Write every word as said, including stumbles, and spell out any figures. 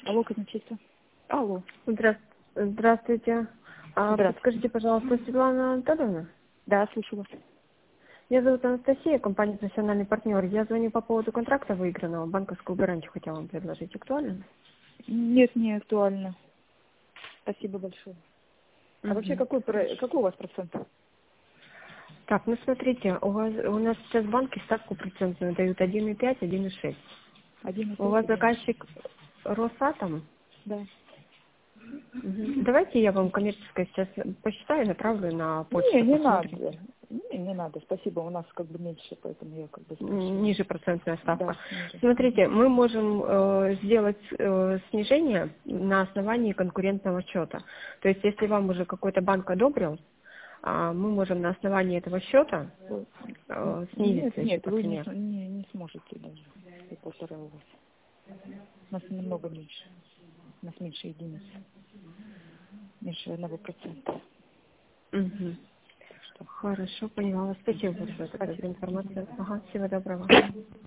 Алло, казначейство. Алло. Здра- Здравствуйте. А, Здравствуйте. подскажите, пожалуйста, Светлана Анатольевна? Да, слушаю вас. Меня зовут Анастасия, компания «Профессиональный партнер». Я звоню по поводу контракта выигранного. Банковскую гарантию хотела вам предложить. Актуально? Нет, не актуально. Спасибо большое. А вообще Мгм. какой, про- какой у вас процент? Так, ну смотрите, у вас у нас сейчас банки ставку процентную дают один и пять, один и шесть. Один и У пять, вас один. заказчик Росатом? Да. Мгм. Давайте я вам коммерческое сейчас посчитаю, направлю на Не, почту, не посмотрим. надо. Не, не надо. Спасибо. У нас как бы меньше, поэтому я как бы М, спрашиваю. Ниже процентная ставка. Да, ниже. Смотрите, мы можем э, сделать э, снижение на основании конкурентного счета. То есть, если вам уже какой-то банк одобрил, а, мы можем на основании этого счета Ой, н- э, Нет, снизиться еще нет, по вы не, цене. с- не, не сможете даже. И полтора у вас. У нас намного меньше. У нас меньше единицы. Меньше одного процента. Мгм. Так что, Хорошо, поняла вас. Спасибо большое тогда за спасибо. Мгм. информацию. Ага, всего доброго.